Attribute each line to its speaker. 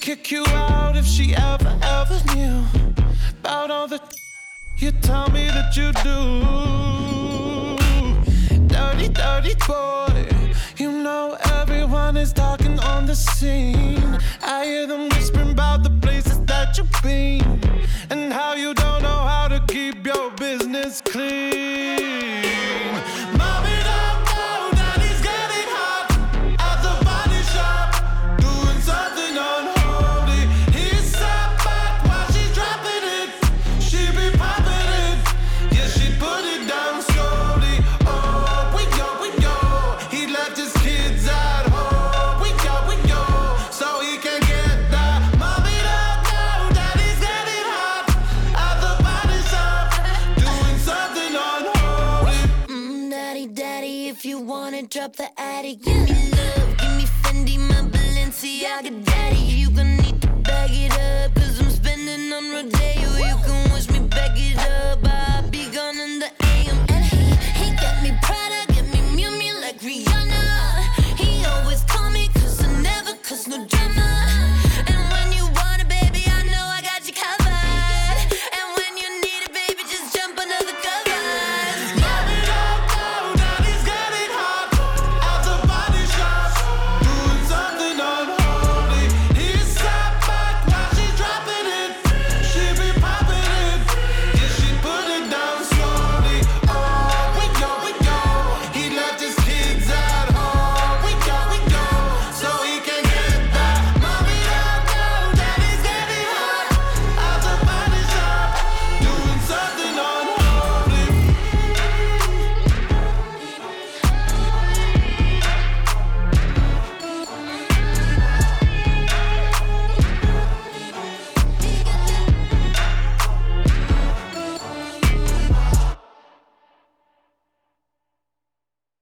Speaker 1: kick you out if she ever knew about all the you tell me that you do. Dirty, dirty boy. You know everyone is talking on the scene. I hear them whispering about the places that you've been and how you don't know how to keep your business clean. Mommy don't know daddy's getting hot at the body shop, doing something unholy. He's sat back while she's dropping it. She be popping it, yeah, she put it down slowly. Oh, we go. He left his kids at home. We go, so he can get that. Mommy don't know daddy's getting hot at the body shop, doing something unholy.
Speaker 2: Daddy, if you wanna drop the attic, give me love, give me Fendi, my Balenciaga, daddy.